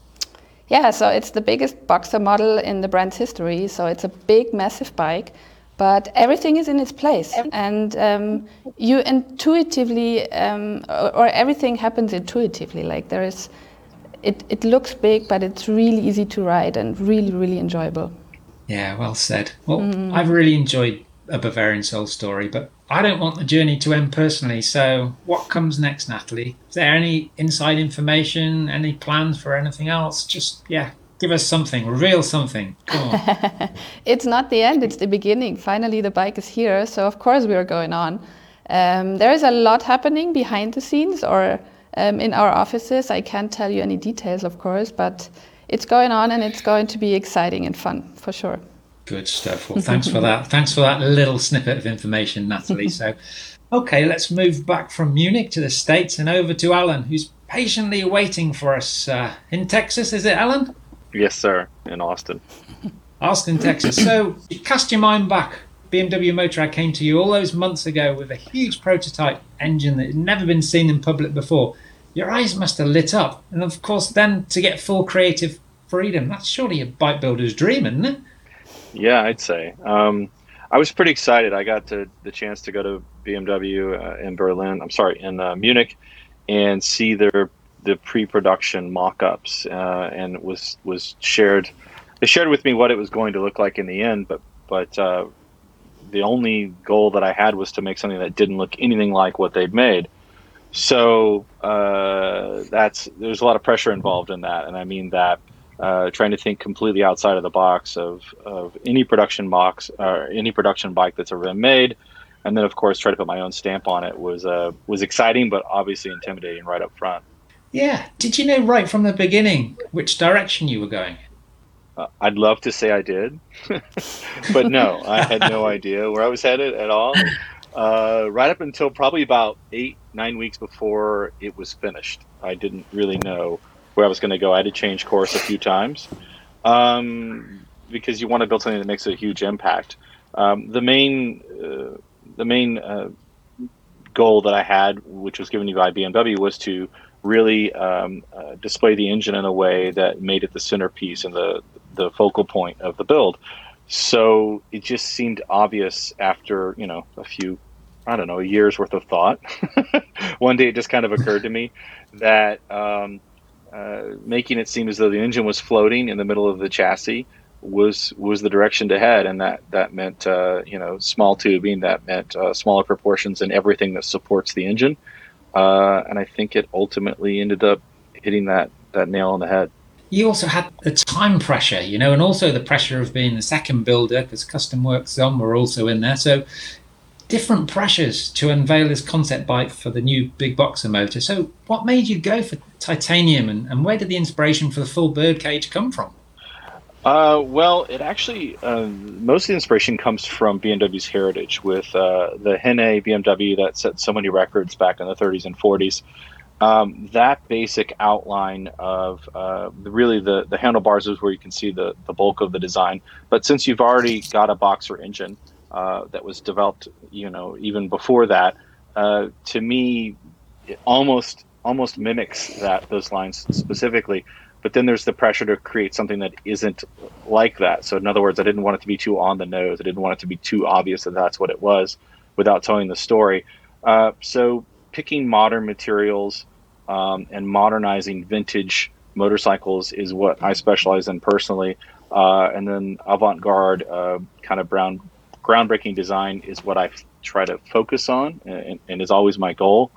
Yeah, so it's the biggest boxer model in the brand's history, so it's a big, massive bike. But everything is in its place, and um, you intuitively, um, or, or everything happens intuitively. Like there is, it, it looks big, but it's really easy to ride and really, really enjoyable. Yeah, well said. Well, mm. I've really enjoyed A Bavarian Soul Story, but I don't want the journey to end personally. So what comes next, Natalie? Is there any inside information, any plans for anything else? Just, yeah. Give us something, reveal something. Come on. It's not the end, it's the beginning. Finally, the bike is here, so of course we are going on. Um, there is a lot happening behind the scenes or um, in our offices. I can't tell you any details, of course, but it's going on and it's going to be exciting and fun, for sure. Good stuff. Well, thanks for that. Thanks for that little snippet of information, Natalie. So, okay, let's move back from Munich to the States and over to Alan, who's patiently waiting for us uh, in Texas. Is it, Alan? Yes, sir, in Austin. Austin, Texas. So you cast your mind back. B M W Motorrad came to you all those months ago with a huge prototype engine that had never been seen in public before. Your eyes must have lit up. And of course, then to get full creative freedom, that's surely a bike builder's dream, isn't it? Yeah, I'd say. Um, I was pretty excited. I got to, the chance to go to B M W uh, in Berlin, I'm sorry, in uh, Munich, and see their the pre-production mock-ups, uh, and was was shared. They shared with me what it was going to look like in the end, but but uh, the only goal that I had was to make something that didn't look anything like what they'd made. So uh, that's there's a lot of pressure involved in that, and I mean that uh, trying to think completely outside of the box of of any production box or any production bike that's ever been made, and then of course try to put my own stamp on it was uh, was exciting, but obviously intimidating right up front. Yeah. Did you know right from the beginning which direction you were going? Uh, I'd love to say I did, but no, I had no idea where I was headed at all. Uh, right up until probably about eight, nine weeks before it was finished, I didn't really know where I was going to go. I had to change course a few times um, because you want to build something that makes a huge impact. Um, the main, uh, the main uh, goal that I had, which was given to me by B M W, was to really um, uh, display the engine in a way that made it the centerpiece and the the focal point of the build. So it just seemed obvious after, you know, a few, I don't know, a year's worth of thought. One day it just kind of occurred to me that um, uh, making it seem as though the engine was floating in the middle of the chassis was was the direction to head, and that that meant uh, you know, small tubing, that meant uh, smaller proportions and everything that supports the engine. Uh, and I think it ultimately ended up hitting that, that nail on the head. You also had the time pressure, you know, and also the pressure of being the second builder, because Custom Works Zone were also in there. So different pressures to unveil this concept bike for the new big boxer motor. So what made you go for titanium, and, and where did the inspiration for the full birdcage come from? Uh, well, it actually, uh, most of the inspiration comes from B M W's heritage with uh, the Henne B M W that set so many records back in the thirties and forties. Um, that basic outline of uh, really the, the handlebars is where you can see the, the bulk of the design. But since you've already got a boxer engine uh, that was developed, you know, even before that, uh, to me, it almost almost mimics that those lines specifically. But then there's the pressure to create something that isn't like that. So in other words, I didn't want it to be too on the nose. I didn't want it to be too obvious that that's what it was without telling the story. Uh, so picking modern materials um, and modernizing vintage motorcycles is what I specialize in personally. Uh, and then avant-garde uh, kind of brown, groundbreaking design is what I f- try to focus on and, and is always my goal.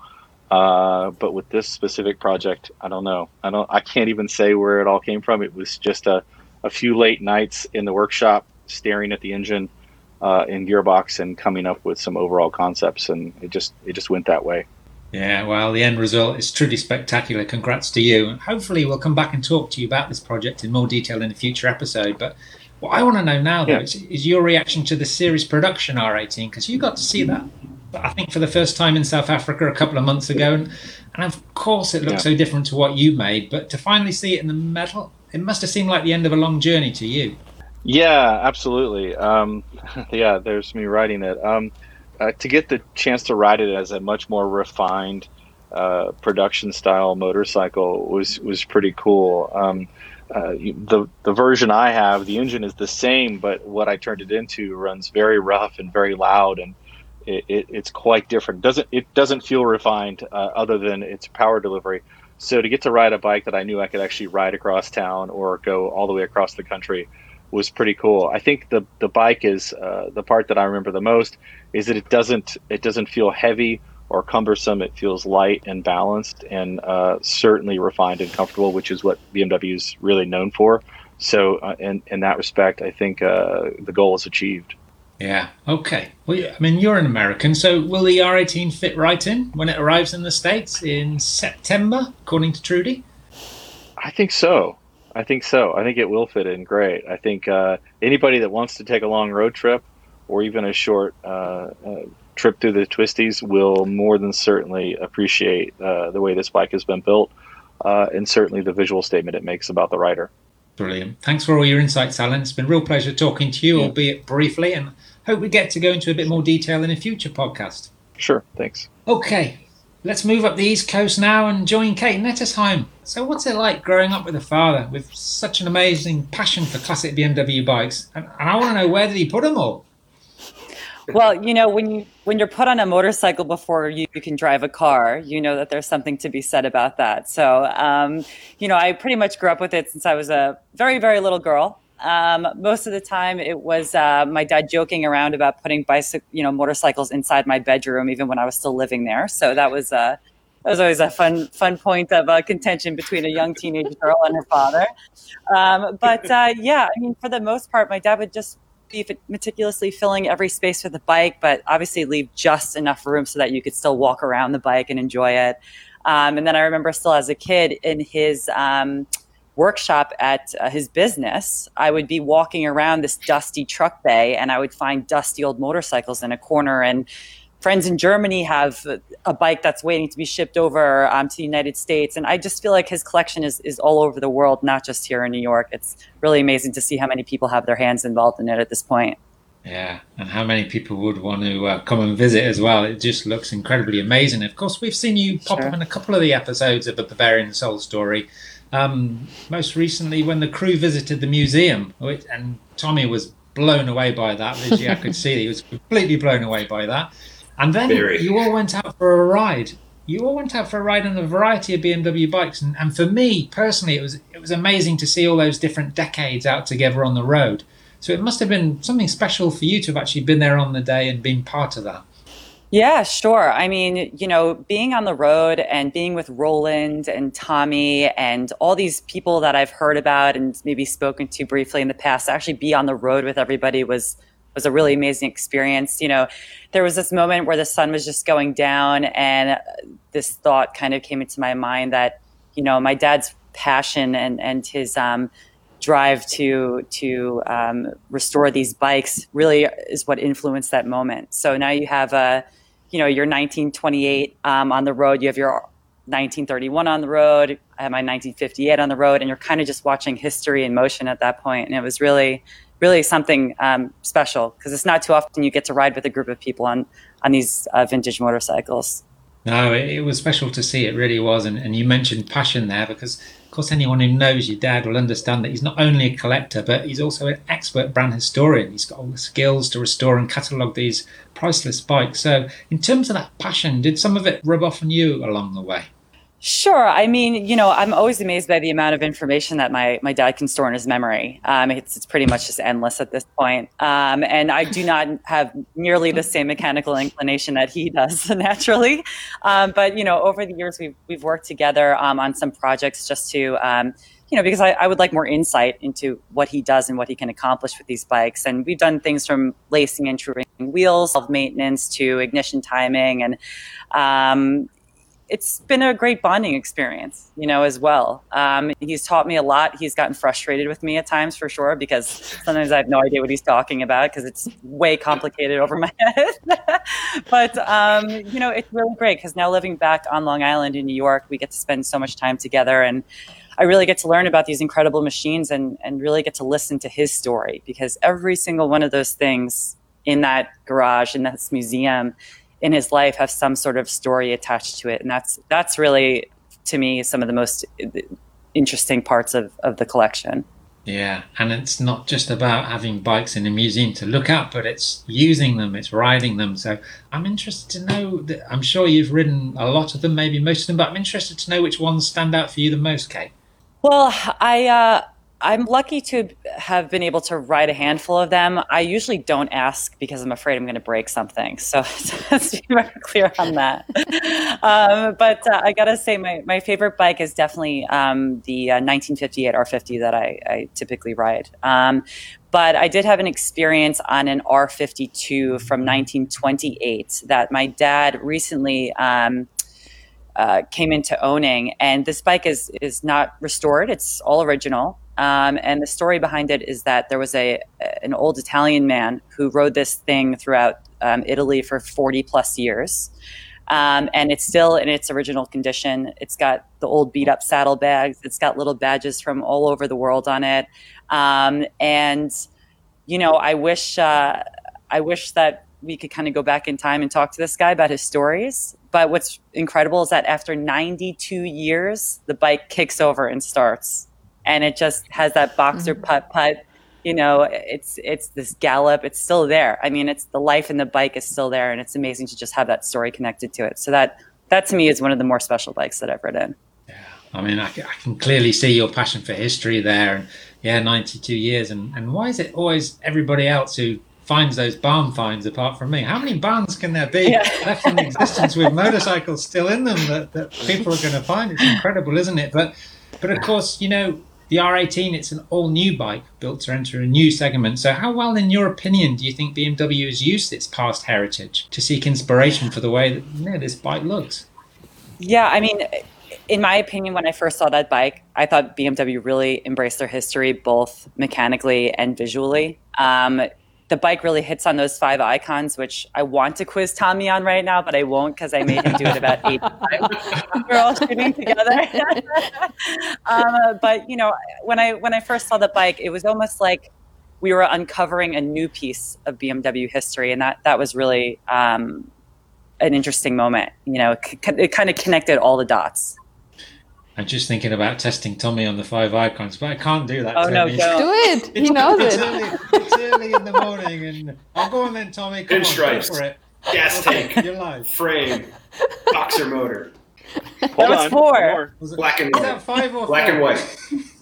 Uh, but with this specific project, I don't know. I don't. I can't even say where it all came from. It was just a, a few late nights in the workshop, staring at the engine uh, and gearbox, and coming up with some overall concepts. And it just it just went that way. Yeah, well, the end result is truly spectacular. Congrats to you. And hopefully we'll come back and talk to you about this project in more detail in a future episode. But what I want to know now, though, yeah. is, is your reaction to the series production R eighteen, because you got to see that, I think, for the first time in South Africa a couple of months ago. And, and of course, it looks yeah. so different to what you made. But to finally see it in the metal, it must have seemed like the end of a long journey to you. Yeah, absolutely. Um, yeah, there's me writing it. Um, Uh, to get the chance to ride it as a much more refined uh, production style motorcycle was was pretty cool. Um, uh, the the version I have, the engine is the same, but what I turned it into runs very rough and very loud, and it, it, it's quite different. Doesn't it doesn't feel refined uh, other than its power delivery. So to get to ride a bike that I knew I could actually ride across town or go all the way across the country was pretty cool. I think the the bike is uh, the part that I remember the most is that it doesn't it doesn't feel heavy or cumbersome. It feels light and balanced, and uh, certainly refined and comfortable, which is what B M W is really known for. So uh, in in that respect, I think uh, the goal is achieved. Yeah. Okay. Well, I mean, you're an American, so will the R eighteen fit right in when it arrives in the States in September, according to Trudy? I think so. I think so. I think it will fit in great. I think uh, anybody that wants to take a long road trip or even a short uh, uh, trip through the twisties will more than certainly appreciate uh, the way this bike has been built uh, and certainly the visual statement it makes about the rider. Brilliant. Thanks for all your insights, Alan. It's been a real pleasure talking to you, yeah. albeit briefly, and hope we get to go into a bit more detail in a future podcast. Sure. Thanks. Okay. Let's move up the East Coast now and join Kate Nettesheim. So what's it like growing up with a father with such an amazing passion for classic B M W bikes? And, and I want to know, where did he put them all? Well, you know, when, you, when you're put on a motorcycle before you, you can drive a car, you know that there's something to be said about that. So, um, you know, I pretty much grew up with it since I was a very, very little girl. Um, most of the time it was uh, my dad joking around about putting bicycle, you know, motorcycles inside my bedroom, even when I was still living there. So that was uh, that was always a fun fun point of uh, contention between a young teenage girl and her father. Um, but uh, yeah, I mean, for the most part, my dad would just be meticulously filling every space for the bike, but obviously leave just enough room so that you could still walk around the bike and enjoy it. Um, and then I remember still as a kid in his um, workshop at uh, his business, I would be walking around this dusty truck bay and I would find dusty old motorcycles in a corner, and friends in Germany have a bike that's waiting to be shipped over um, to the United States. And I just feel like his collection is, is all over the world, not just here in New York. It's really amazing to see how many people have their hands involved in it at this point. Yeah, and how many people would want to uh, come and visit as well. It just looks incredibly amazing. Of course, we've seen you pop Sure. up in a couple of the episodes of the Bavarian Soul Story. Um, most recently when the crew visited the museum, and Tommy was blown away by that. Visually, I could see he was completely blown away by that. And then Very. you all went out for a ride. You all went out for a ride on a variety of B M W bikes, and, and for me personally, it was it was amazing to see all those different decades out together on the road. So it must have been something special for you to have actually been there on the day and been part of that. Yeah, sure. I mean, you know, being on the road and being with Roland and Tommy and all these people that I've heard about and maybe spoken to briefly in the past, to actually be on the road with everybody was was a really amazing experience. You know, there was this moment where the sun was just going down, and this thought kind of came into my mind that, you know, my dad's passion and and his um, drive to to um, restore these bikes really is what influenced that moment. So now you have a, you know, your nineteen twenty-eight um, on the road, you have your nineteen thirty-one on the road, I have my nineteen fifty-eight on the road, and you're kind of just watching history in motion at that point. And it was really, really something um, special, because it's not too often you get to ride with a group of people on, on these uh, vintage motorcycles. No, it, it was special to see. It really was. And, and you mentioned passion there, because, of course, anyone who knows your dad will understand that he's not only a collector, but he's also an expert brand historian. He's got all the skills to restore and catalogue these priceless bikes. So in terms of that passion, did some of it rub off on you along the way? Sure. I mean, you know, I'm always amazed by the amount of information that my, my dad can store in his memory. Um, it's, it's pretty much just endless at this point. Um, and I do not have nearly the same mechanical inclination that he does naturally. Um, but, you know, over the years, we've, we've worked together um, on some projects just to, um, you know, because I, I would like more insight into what he does and what he can accomplish with these bikes. And we've done things from lacing and touring wheels, self-maintenance to ignition timing. And, um, it's been a great bonding experience, you know, as well. Um, he's taught me a lot. He's gotten frustrated with me at times, for sure, because sometimes I have no idea what he's talking about because it's way complicated over my head. But, um, you know, it's really great because now living back on Long Island in New York, we get to spend so much time together. And I really get to learn about these incredible machines and, and really get to listen to his story, because every single one of those things in that garage, in this museum, in his life have some sort of story attached to it. And that's that's really, to me, some of the most interesting parts of, of the collection. Yeah, and it's not just about having bikes in a museum to look at, but it's using them, it's riding them. So I'm interested to know, that I'm sure you've ridden a lot of them, maybe most of them, but I'm interested to know which ones stand out for you the most, Kate. Well, I... Uh, I'm lucky to have been able to ride a handful of them. I usually don't ask because I'm afraid I'm going to break something. So let's be very clear on that. Um, but uh, I got to say, my, my favorite bike is definitely um, the uh, nineteen fifty-eight R fifty that I, I typically ride. Um, but I did have an experience on an R fifty-two from nineteen twenty-eight that my dad recently um, uh, came into owning. And this bike is is not restored. It's all original. Um, and the story behind it is that there was a an old Italian man who rode this thing throughout um, Italy for forty plus years. Um, and it's still in its original condition. It's got the old beat up saddlebags. It's got little badges from all over the world on it. Um, and, you know, I wish, uh, I wish that we could kind of go back in time and talk to this guy about his stories. But what's incredible is that after ninety-two years, the bike kicks over and starts. And it just has that boxer mm-hmm. putt putt, you know, it's it's this gallop. It's still there. I mean, it's the life in the bike is still there. And it's amazing to just have that story connected to it. So that, that to me is one of the more special bikes that I've ridden. Yeah, I mean, I, I can clearly see your passion for history there. And yeah, ninety-two years. And, and why is it always everybody else who finds those barn finds apart from me? How many barns can there be yeah. left in existence with motorcycles still in them that, that people are going to find? It's incredible, isn't it? But But of course, you know, the R eighteen, it's an all-new bike built to enter a new segment. So how well, in your opinion, do you think B M W has used its past heritage to seek inspiration for the way that, you know, this bike looks? Yeah, I mean, in my opinion, when I first saw that bike, I thought B M W really embraced their history, both mechanically and visually. Um, the bike really hits on those five icons, which I want to quiz Tommy on right now, but I won't because I made him do it about eight times. We're all shooting together. um, but you know, when I when I first saw the bike, it was almost like we were uncovering a new piece of B M W history, and that that was really um, an interesting moment. You know, it, it kind of connected all the dots. I'm just thinking about testing Tommy on the five icons, but I can't do that. Oh, no, don't. Do it. He it's, knows it's it. Early, it's early in the morning, and I'll go on then, Tommy. Come Pinstripes, on, go for it. Gas tank, You're live. frame, boxer motor. That was on, four. Was it, Black and was white. that five or Black four? and white.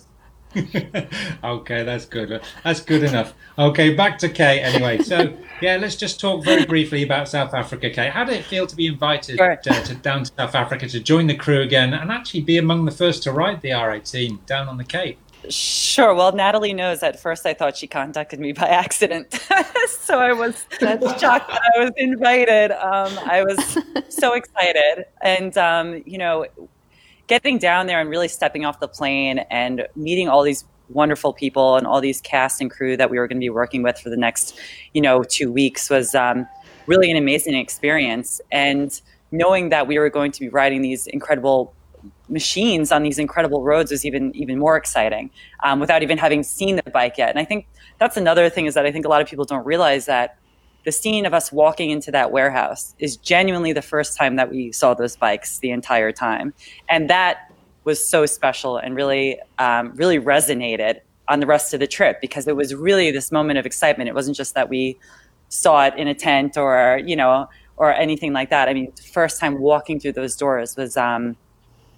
Okay, that's good. That's good enough. Okay, back to Kate anyway. So, yeah, let's just talk very briefly about South Africa, Kate. How did it feel to be invited sure. uh, to down to South Africa to join the crew again and actually be among the first to ride the R eighteen down on the Cape? Sure. Well, Natalie knows at first I thought she contacted me by accident. So I was shocked that I was invited. Um, I was so excited. And, um, you know, getting down there and really stepping off the plane and meeting all these wonderful people and all these cast and crew that we were going to be working with for the next, you know, two weeks was um, really an amazing experience. And knowing that we were going to be riding these incredible machines on these incredible roads was even even more exciting um, without even having seen the bike yet. And I think that's another thing is that I think a lot of people don't realize that the scene of us walking into that warehouse is genuinely the first time that we saw those bikes the entire time. And that was so special and really, um, really resonated on the rest of the trip because it was really this moment of excitement. It wasn't just that we saw it in a tent or, you know, or anything like that. I mean, the first time walking through those doors was, um,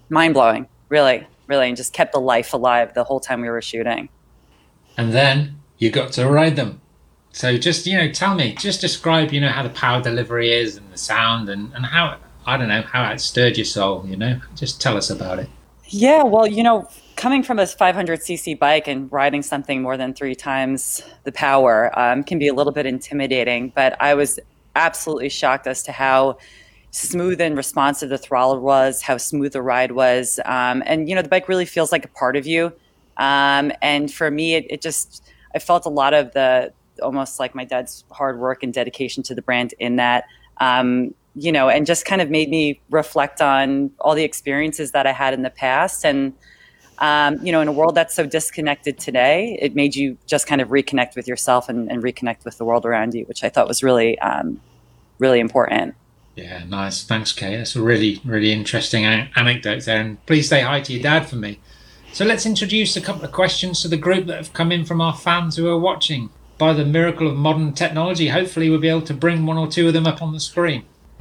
mind blowing, really, really, and just kept the life alive the whole time we were shooting. And then you got to ride them. So just, you know, tell me, just describe, you know, how the power delivery is and the sound and, and how, I don't know, how it stirred your soul, you know? Just tell us about it. Yeah, well, you know, coming from a five hundred c c bike and riding something more than three times the power um, can be a little bit intimidating, but I was absolutely shocked as to how smooth and responsive the throttle was, how smooth the ride was. Um, and, you know, the bike really feels like a part of you. Um, and for me, it, it just, I felt a lot of the, almost like my dad's hard work and dedication to the brand in that, um, you know, and just kind of made me reflect on all the experiences that I had in the past. And, um, you know, in a world that's so disconnected today, it made you just kind of reconnect with yourself and, and reconnect with the world around you, which I thought was really, um, really important. Yeah, nice. Thanks, Kay. That's a really, really interesting a- anecdote there. And please say hi to your dad for me. So let's introduce a couple of questions to the group that have come in from our fans who are watching. By the miracle of modern technology, hopefully we'll be able to bring one or two of them up on the screen.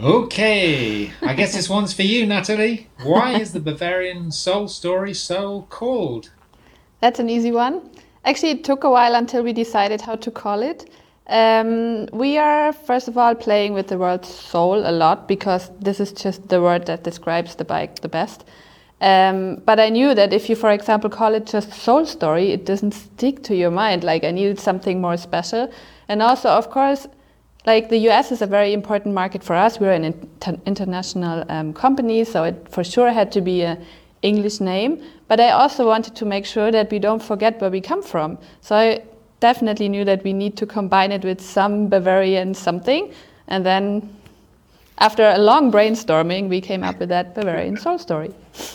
Okay, I guess this one's for you, Natalie. Why is the Bavarian Soul Story so called? That's an easy one. Actually, it took a while until we decided how to call it. Um, we are, first of all, playing with the word soul a lot because this is just the word that describes the bike the best. Um, but I knew that if you, for example, call it just Soul Story, it doesn't stick to your mind. Like, I needed something more special. And also, of course, like the U S is a very important market for us. We're an inter- international um, company, so it for sure had to be an English name. But I also wanted to make sure that we don't forget where we come from. So I definitely knew that we need to combine it with some Bavarian something. And then after a long brainstorming, we came up with that Bavarian Soul Story.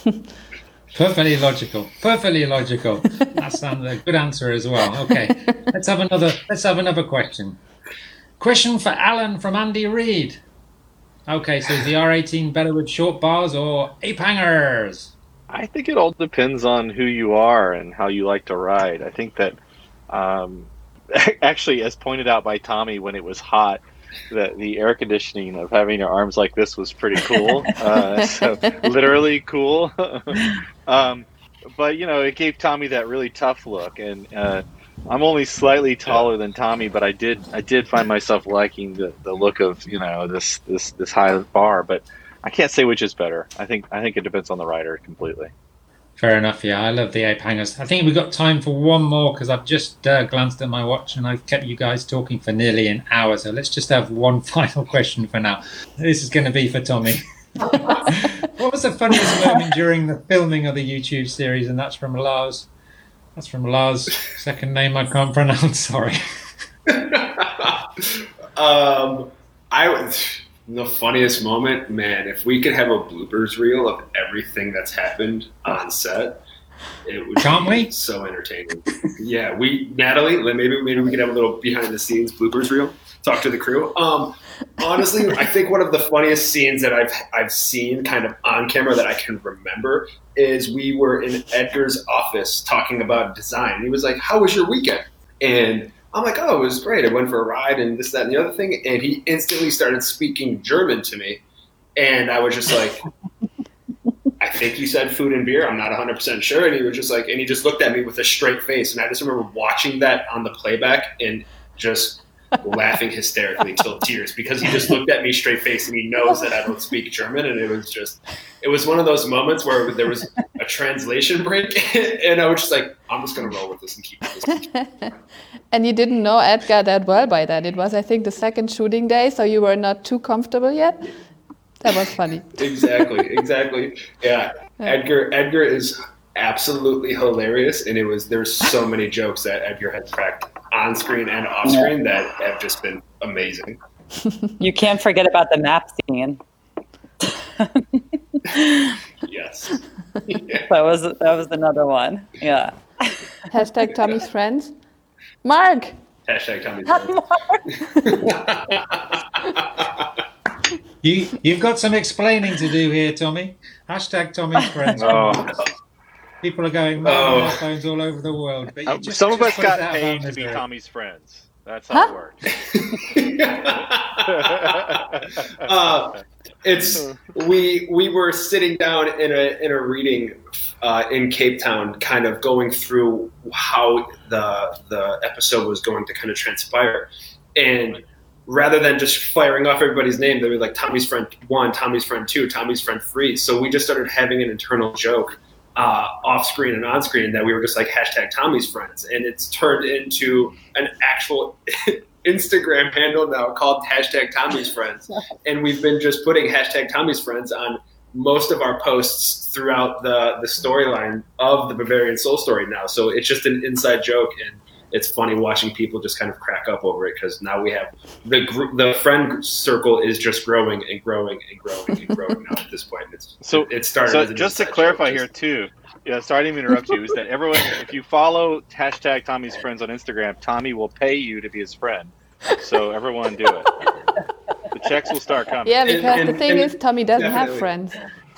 Perfectly logical. Perfectly logical. That sounds a good answer as well. Okay, let's have another. Let's have another question. Question for Alan from Andy Reid. Okay, so is the R eighteen better with short bars or ape hangers? I think it all depends on who you are and how you like to ride. I think that, um, actually, as pointed out by Tommy when it was hot, that the air conditioning of having your arms like this was pretty cool. Uh, so literally cool. um, but, you know, it gave Tommy that really tough look. And uh, I'm only slightly taller than Tommy, but I did I did find myself liking the, the look of, you know, this, this, this high bar. But I can't say which is better. I think I think it depends on the rider completely. Fair enough, yeah. I love the ape hangers. I think we've got time for one more because I've just uh, glanced at my watch and I've kept you guys talking for nearly an hour. So let's just have one final question for now. This is going to be for Tommy. What was the funniest moment during the filming of the YouTube series? And that's from Lars. That's from Lars. Second name I can't pronounce. Sorry. um, I was... The funniest moment, man, if we could have a bloopers reel of everything that's happened on set, it would Can't be we? so entertaining. Yeah, we, Natalie, maybe maybe we could have a little behind the scenes bloopers reel, talk to the crew. Um, honestly, I think one of the funniest scenes that I've I've seen kind of on camera that I can remember is we were in Edgar's office talking about design. And he was like, "How was your weekend?" And I'm like, oh, it was great. I went for a ride and this, that, and the other thing. And he instantly started speaking German to me. And I was just like, I think you said food and beer. I'm not one hundred percent sure. And he was just like, and he just looked at me with a straight face. And I just remember watching that on the playback and just laughing hysterically till tears because he just looked at me straight face and he knows that I don't speak German. And it was just, it was one of those moments where there was a translation break and I was just like, I'm just going to roll with this and keep this. And you didn't know Edgar that well by then. It was, I think, the second shooting day, so you were not too comfortable yet. That was funny. Exactly, exactly. Yeah, Edgar. Edgar is absolutely hilarious, and it was there's so many jokes that Edgar has cracked on screen and off screen that have just been amazing. You can't forget about the map scene. Yes, yeah. that was that was another one. Yeah. Hashtag Tommy's friends. Mark. Hashtag Tommy's friends. you you've got some explaining to do here, Tommy. Hashtag Tommy's friends. Oh. People are going mad on their phones all over the world. But Uh, just, some of just us got put that paid on to as be a- Tommy's friends. That's how Huh? it works. uh, It's we we were sitting down in a in a reading uh, in Cape Town, kind of going through how the the episode was going to kind of transpire, and rather than just firing off everybody's name, they were like Tommy's friend one, Tommy's friend two, Tommy's friend three. So we just started having an internal joke uh, off screen and on screen that we were just like hashtag Tommy's friends, and it's turned into an actual Instagram handle now called hashtag Tommy's Friends. And we've been just putting hashtag Tommy's Friends on most of our posts throughout the, the storyline of the Bavarian Soul Story now. So it's just an inside joke, and it's funny watching people just kind of crack up over it, because now we have the group, the friend circle is just growing and growing and growing and growing now at this point. It's, so it, it started so as an just to inside clarify joke, here just, too. Yeah, sorry to interrupt you. Is that everyone, if you follow hashtag Tommy's Friends on Instagram, Tommy will pay you to be his friend. So everyone do it. The checks will start coming. Yeah, because And- the and- thing and is, Tommy doesn't definitely. have friends.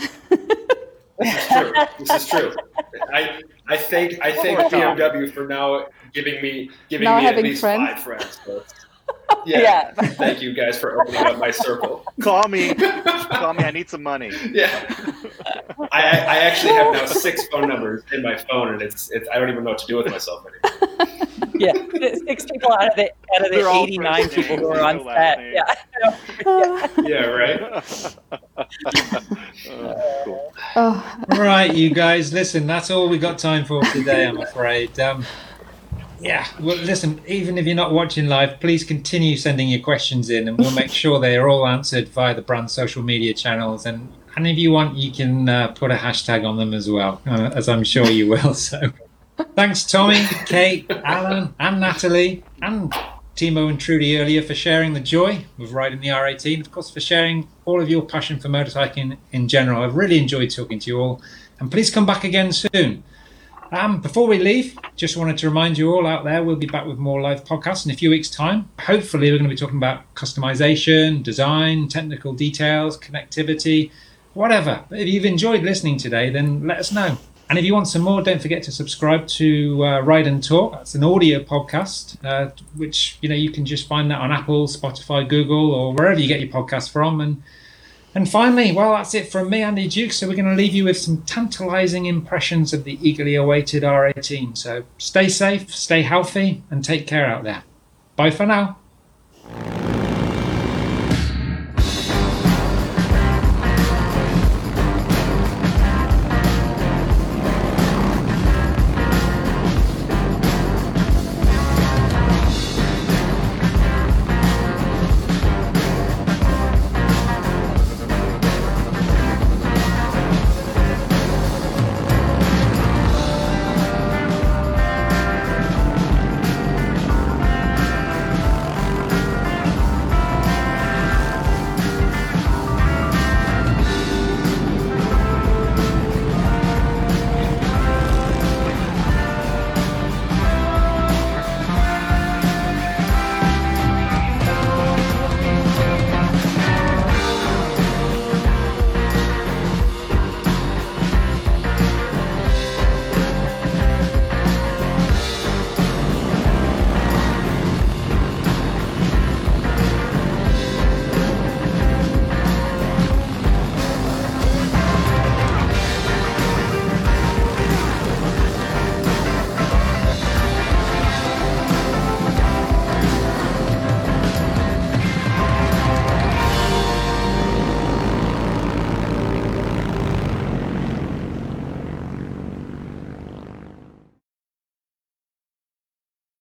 This is true. This is true. I I thank I thank B M W for now giving me giving Now me at having least friends. five friends. So it's- yeah, thank you guys for opening up my circle. Call me. Call me. I need some money. Yeah, I I actually have now six phone numbers in my phone, and it's it's I don't even know what to do with myself anymore. Yeah, six people out of the out of They're the all eighty-nine first people names, who are on no last set. name. Yeah. Yeah, right. Oh, cool. Oh, Right, you guys, listen, that's all we got time for today, I'm afraid. Um, yeah, well, listen, even if you're not watching live, please continue sending your questions in, and we'll make sure they are all answered via the brand social media channels. And, and if you want, you can uh, put a hashtag on them as well, uh, as I'm sure you will. So thanks, Tommy, Kate, Alan, and Natalie, and Timo and Trudy earlier for sharing the joy of riding the R eighteen, of course, for sharing all of your passion for motorcycling in general. I've really enjoyed talking to you all, and please come back again soon. Um, before we leave, just wanted to remind you all out there, we'll be back with more live podcasts in a few weeks' time. Hopefully, we're going to be talking about customization, design, technical details, connectivity, whatever. But if you've enjoyed listening today, then let us know. And if you want some more, don't forget to subscribe to uh, Ride and Talk. That's an audio podcast, uh, which, you know, you can just find that on Apple, Spotify, Google, or wherever you get your podcast from. And and finally, well, that's it from me, Andy Duke. So we're going to leave you with some tantalizing impressions of the eagerly awaited R eighteen. So stay safe, stay healthy, and take care out there. Bye for now.